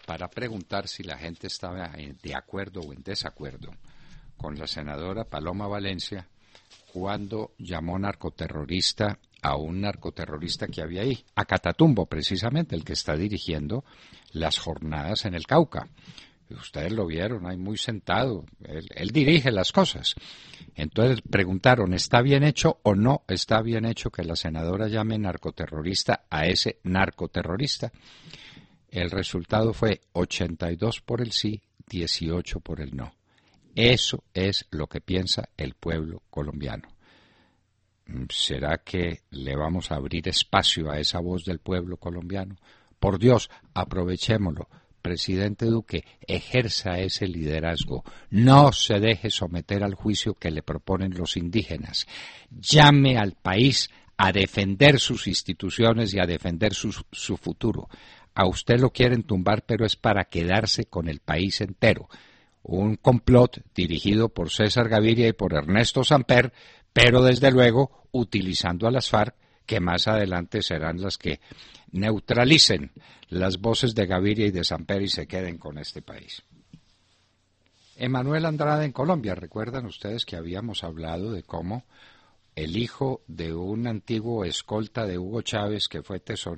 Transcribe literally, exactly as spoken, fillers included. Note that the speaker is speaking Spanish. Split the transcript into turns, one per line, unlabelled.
para preguntar si la gente estaba de acuerdo o en desacuerdo con la senadora Paloma Valencia cuando llamó narcoterrorista a un narcoterrorista que había ahí, a Catatumbo precisamente, el que está dirigiendo las jornadas en el Cauca. Ustedes lo vieron ahí muy sentado, él, él dirige las cosas. Entonces preguntaron, ¿está bien hecho o no está bien hecho que la senadora llame narcoterrorista a ese narcoterrorista? El resultado fue ochenta y dos por el sí, dieciocho por el no. Eso es lo que piensa el pueblo colombiano. ¿Será que le vamos a abrir espacio a esa voz del pueblo colombiano? Por Dios, aprovechémoslo. Presidente Duque, ejerza ese liderazgo. No se deje someter al juicio que le proponen los indígenas. Llame al país a defender sus instituciones y a defender su, su futuro. A usted lo quieren tumbar, pero es para quedarse con el país entero. Un complot dirigido por César Gaviria y por Ernesto Samper, pero desde luego utilizando a las FARC, que más adelante serán las que neutralicen las voces de Gaviria y de Samper y se queden con este país. Emanuel Andrade en Colombia, recuerdan ustedes que habíamos hablado de cómo el hijo de un antiguo escolta de Hugo Chávez que fue tesorero